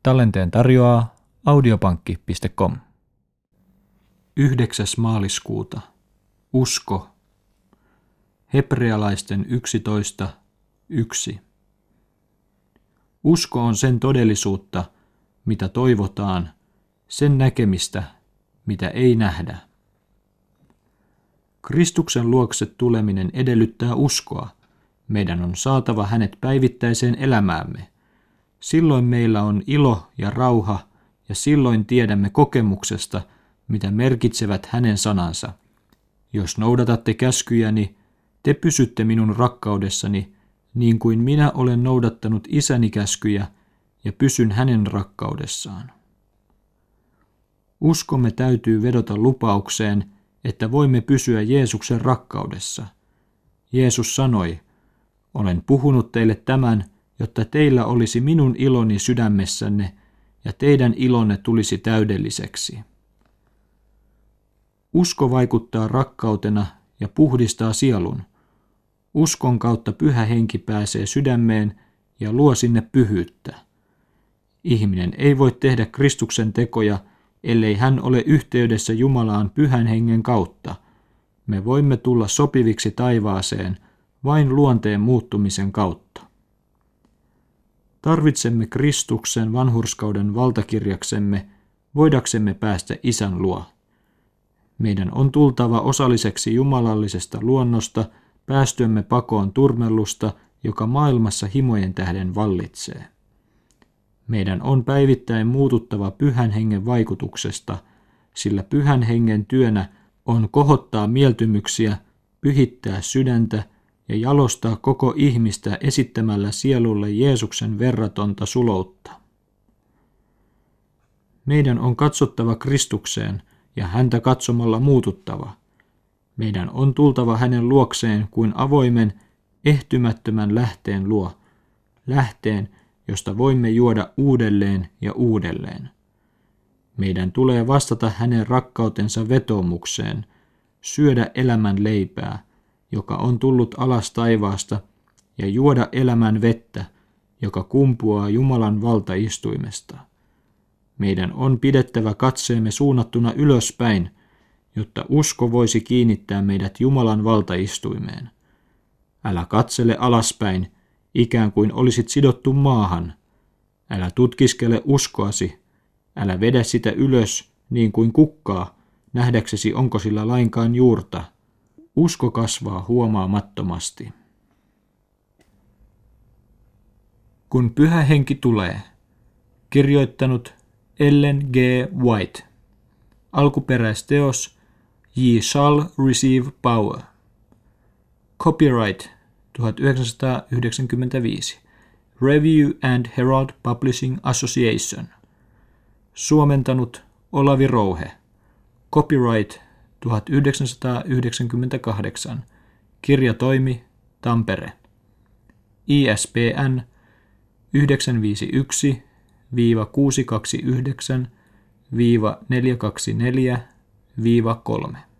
Tallenteen tarjoaa audiopankki.com. 9. maaliskuuta. Usko. Hebrealaisten 11:1. Usko on sen todellisuutta, mitä toivotaan, sen näkemistä, mitä ei nähdä. Kristuksen luokse tuleminen edellyttää uskoa. Meidän on saatava hänet päivittäiseen elämäämme. Silloin meillä on ilo ja rauha, ja silloin tiedämme kokemuksesta, mitä merkitsevät hänen sanansa. Jos noudatatte käskyjäni, te pysytte minun rakkaudessani, niin kuin minä olen noudattanut isäni käskyjä ja pysyn hänen rakkaudessaan. Uskomme täytyy vedota lupaukseen, että voimme pysyä Jeesuksen rakkaudessa. Jeesus sanoi, olen puhunut teille tämän, jotta teillä olisi minun iloni sydämessänne ja teidän ilonne tulisi täydelliseksi. Usko vaikuttaa rakkautena ja puhdistaa sielun. Uskon kautta Pyhä Henki pääsee sydämeen ja luo sinne pyhyyttä. Ihminen ei voi tehdä Kristuksen tekoja, ellei hän ole yhteydessä Jumalaan Pyhän Hengen kautta. Me voimme tulla sopiviksi taivaaseen vain luonteen muuttumisen kautta. Tarvitsemme Kristuksen vanhurskauden valtakirjaksemme, voidaksemme päästä Isän luo. Meidän on tultava osalliseksi jumalallisesta luonnosta, päästyämme pakoon turmellusta, joka maailmassa himojen tähden vallitsee. Meidän on päivittäin muututtava Pyhän Hengen vaikutuksesta, sillä Pyhän Hengen työnä on kohottaa mieltymyksiä, pyhittää sydäntä ja jalostaa koko ihmistä esittämällä sielulle Jeesuksen verratonta suloutta. Meidän on katsottava Kristukseen ja häntä katsomalla muututtava. Meidän on tultava hänen luokseen kuin avoimen, ehtymättömän lähteen luo, lähteen, josta voimme juoda uudelleen ja uudelleen. Meidän tulee vastata hänen rakkautensa vetoomukseen, syödä elämän leipää, joka on tullut alas taivaasta, ja juoda elämän vettä, joka kumpuaa Jumalan valtaistuimesta. Meidän on pidettävä katseemme suunnattuna ylöspäin, jotta usko voisi kiinnittää meidät Jumalan valtaistuimeen. Älä katsele alaspäin, ikään kuin olisit sidottu maahan. Älä tutkiskele uskoasi, älä vedä sitä ylös niin kuin kukkaa, nähdäksesi onko sillä lainkaan juurta. Usko kasvaa huomaamattomasti. Kun Pyhä Henki tulee. Kirjoittanut Ellen G. White. Alkuperäisteos Ye shall receive power. Copyright 1995. Review and Herald Publishing Association. Suomentanut Olavi Rouhe. Copyright 1998. Kirjatoimi Tampere. ISBN 951-629-424-3.